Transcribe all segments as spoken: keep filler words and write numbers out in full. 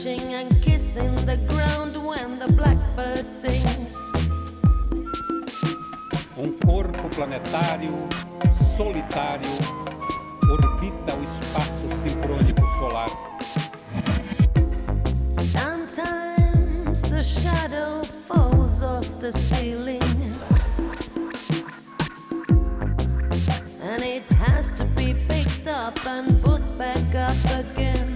touching and kissing the ground when the blackbird sings. Um corpo planetário, solitário, orbita o espaço sincrônico solar. Sometimes the shadow falls off the ceiling, and it has to be picked up and put back up again.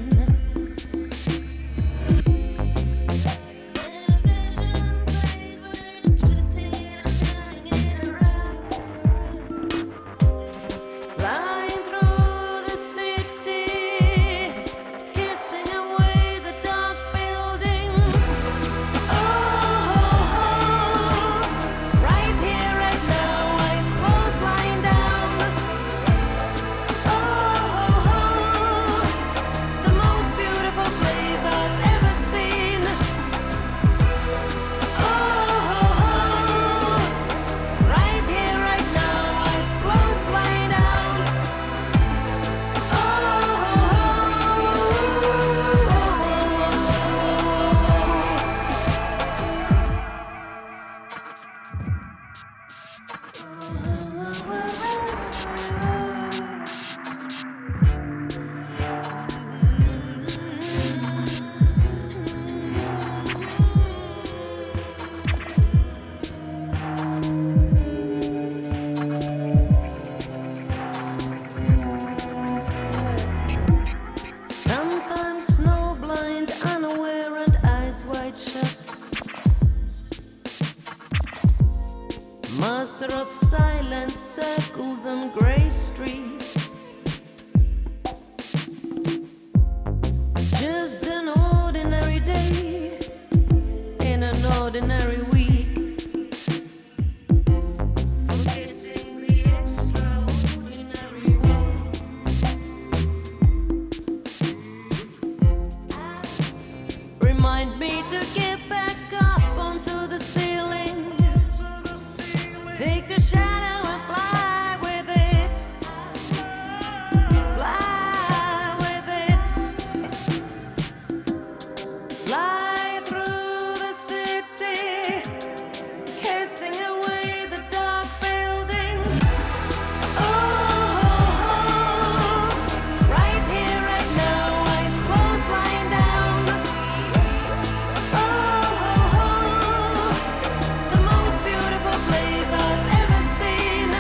Master of silent circles and grey streets, just an ordinary day in an ordinary week, forgetting the extraordinary way. Remind me to get back up onto the ceiling. Take the shadow and fly with it. Fly with it. Fly through the city, kissing away the dark buildings. Oh, right here, right now, eyes closed, lying down. Oh, the most beautiful place I've ever seen.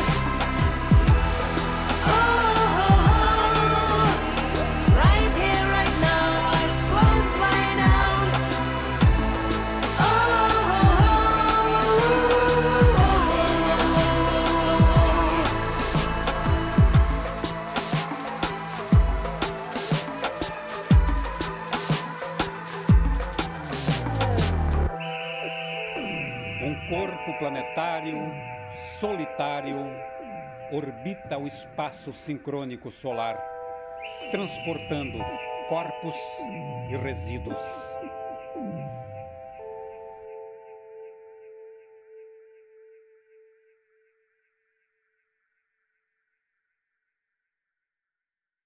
Oh, right here, right now, eyes closed, lying down. Oh, Um corpo planetário, solitário, orbita o espaço sincrônico solar, transportando corpos e resíduos.